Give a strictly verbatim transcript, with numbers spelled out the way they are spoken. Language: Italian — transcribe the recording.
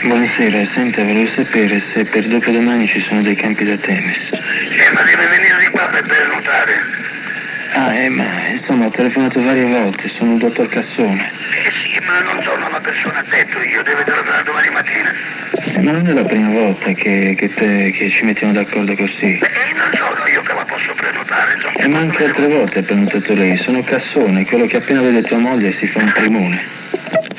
Buonasera, senta, volevo sapere se per dopodomani ci sono dei campi da tennis. Eh, ma deve venire di qua per prenotare. Ah, eh, ma insomma ho telefonato varie volte, sono il dottor Cassone. Eh sì, ma non sono una persona addetto, io devo telefonare domani mattina. Eh, ma non è la prima volta che, che, te, che ci mettiamo d'accordo così. Eh, non sono io che la posso prenotare, insomma. E ma anche altre volte ha prenotato lei, sono Cassone, quello che appena vede tua moglie si fa un primone.